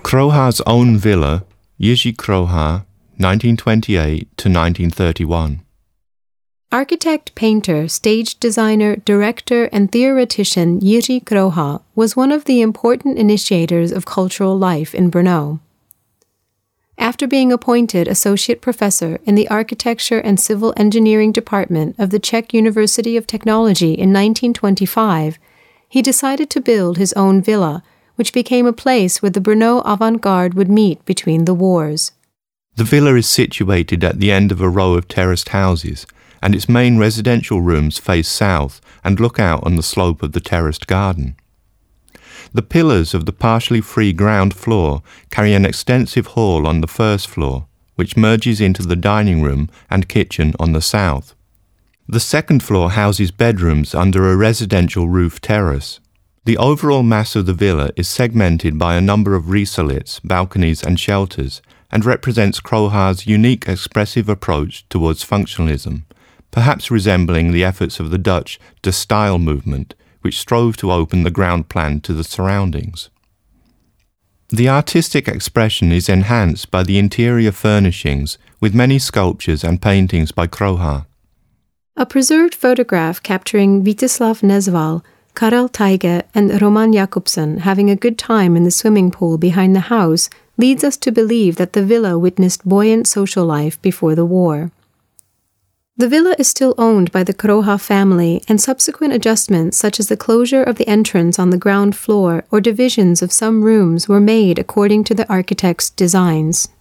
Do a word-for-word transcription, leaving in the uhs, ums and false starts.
Kroha's own villa, Jiří Kroha, nineteen twenty-eight to nineteen thirty-one. Architect, painter, stage designer, director, and theoretician Jiří Kroha was one of the important initiators of cultural life in Brno. After being appointed associate professor in the Architecture and Civil Engineering Department of the Czech University of Technology in nineteen twenty-five, he decided to build his own villa, which became a place where the Brno avant-garde would meet between the wars. The villa is situated at the end of a row of terraced houses, and its main residential rooms face south and look out on the slope of the terraced garden. The pillars of the partially free ground floor carry an extensive hall on the first floor, which merges into the dining room and kitchen on the south. The second floor houses bedrooms under a residential roof terrace. The overall mass of the villa is segmented by a number of risolites, balconies and shelters, and represents Kroha's unique expressive approach towards functionalism, perhaps resembling the efforts of the Dutch De Stijl movement, which strove to open the ground plan to the surroundings. The artistic expression is enhanced by the interior furnishings, with many sculptures and paintings by Kroha. A preserved photograph capturing Vítězslav Nezval, Karel Teige, and Roman Jakobsen having a good time in the swimming pool behind the house leads us to believe that the villa witnessed buoyant social life before the war. The villa is still owned by the Kroha family, and subsequent adjustments such as the closure of the entrance on the ground floor or divisions of some rooms were made according to the architect's designs.